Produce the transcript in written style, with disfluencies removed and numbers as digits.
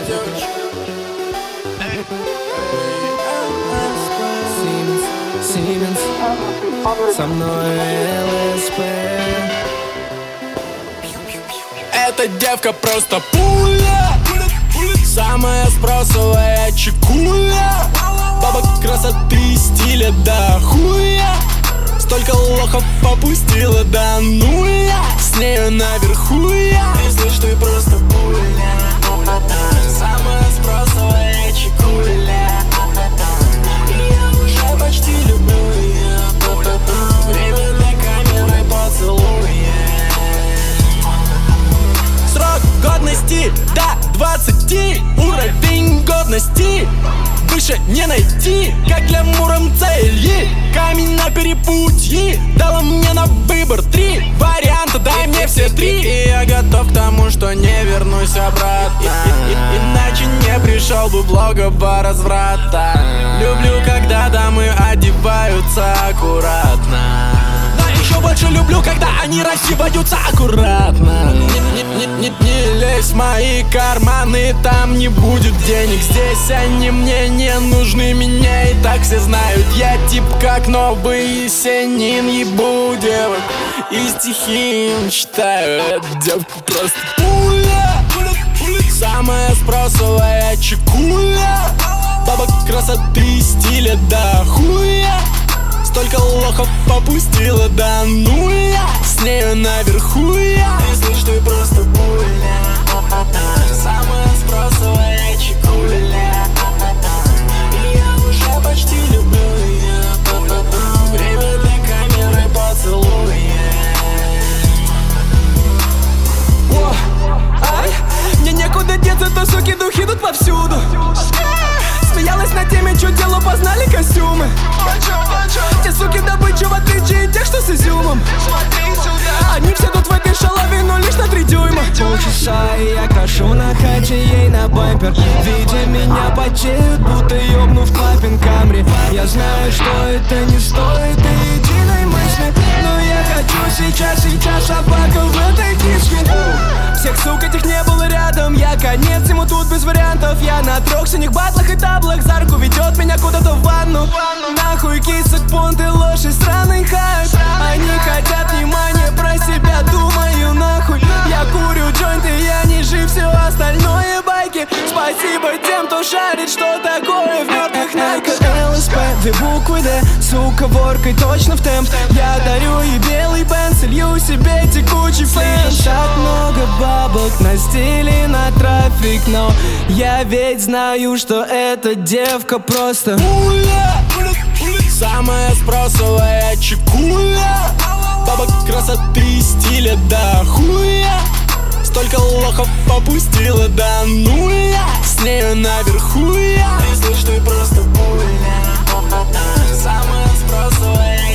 Siemens, со мной ЛСП. Эта девка просто пуля, самая спросовая чекуля. Баба красоты и стиля до хуя. Столько лохов попустила до нуля. С нею наверху я. Если что, ты просто пуля, самая спросовая чекуля. И я уже почти люблю ее. Время для камеры поцелуя. Срок годности до 20. Уровень годности выше не найти. Как для Муромцели, камень на перепутье. Дала мне на выбор 3 варианта, дай мне все 3. И я готов к тому, что не вернусь обратно. Иначе не пришел бы блогового разврата. Люблю, когда дамы одеваются аккуратно. Еще больше люблю, когда они раздеваются аккуратно. Не лезь в мои карманы, там не будет денег. Здесь они мне не нужны, меня и так все знают. Я тип как новый Есенин, ебу девок и стихи им читаю. Эта девка просто пуля, самая спросовая чекуля. Баба красоты и стиля до хуя. Столько лохов попустила до нуля. С нею наверху я. Если что, ты просто пуля, самая спросовая чекуля. И я уже почти люблю ее. Время для камеры поцелуя. Ай, мне некуда деться, то суки духи идут повсюду. Смеялась на теме, что дело, познали костюмы. Те суки добыча, в отличие от тех, что с изюмом. Они все тут в этой шалаве, но лишь на 3 дюйма. Полчаса, и я кашу на хате ей на бампер. Видя меня потеют, будто ёбнув клапин Камри. Я знаю, что это не стоит и единой мысли, но я хочу сейчас собака в этой кишке. Всех сук этих не было рядом, я конец ему тут без вариантов. Я на 3 синих батлах и таблах, за руку ведет меня куда-то в ванну. Нахуй кисок, понт и ложь и странный хайп. Они хотят внимания, про себя думаю нахуй. Я курю джойнты, я не жив, все остальное байки. Спасибо тем, кто шарит, что такое в мертвых найках. ЛСП, 2 буквы Д, сука, воркой точно в темп. Я дарю ей белый бенз, лью себе текучий флэш. Так много бабок на стиле, на трафик, но я ведь знаю, что эта девка просто пуля, самая спросовая чекуля. Баба красоты и стиля до хуя. Столько лохов попустила до нуля. С нею наверху я. Если что, ты просто пуля, самая спросовая